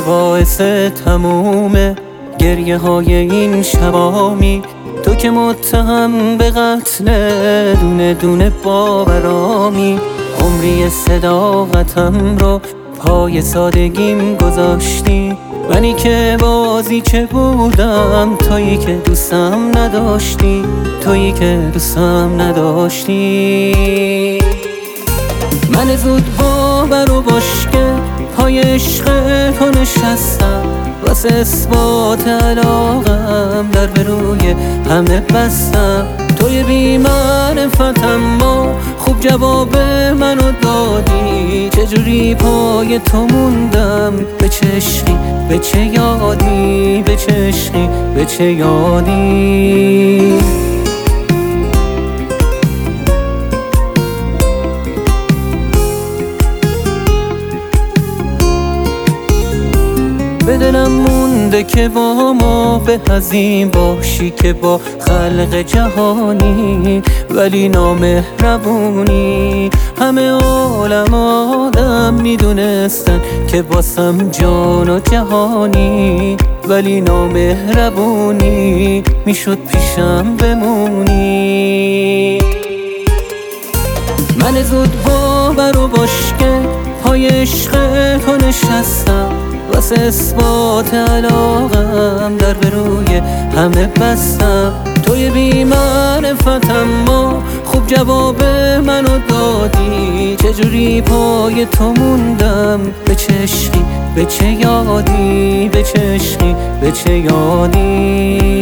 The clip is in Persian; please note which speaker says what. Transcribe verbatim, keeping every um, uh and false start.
Speaker 1: باعث تموم گریه های این شبامی، تو که متهم به قتل دونه دونه باورامی. عمری صداقتم رو پای سادگیم گذاشتی، منی که بازی چه بودم، تویی که دوستم نداشتی، تویی که دوستم نداشتی. من زود باور و باشکه پای عشق تو نشستم، واسه اثبات علاقم در به روی همه بستم. توی بی معرفتم ما خوب جواب منو دادی، چجوری پای تو موندم، به چه عشقی به چه یادی، به چه عشقی به چه یادی. به دلم مونده که با ما به هزین باشی که با خلق جهانی، ولی نامهربونی. همه عالم آدم میدونستن که باسم جان و جهانی، ولی نامهربونی میشد پیشم بمونی. من زود باور و باشکه پای عشق تو نشستم، واسه اثبات علاقم در به روی همه بستم. توی بی معرفتم ما خوب جواب منو دادی، چجوری پای تو موندم، به چه عشقی به چه یادی، به چه عشقی به چه یادی.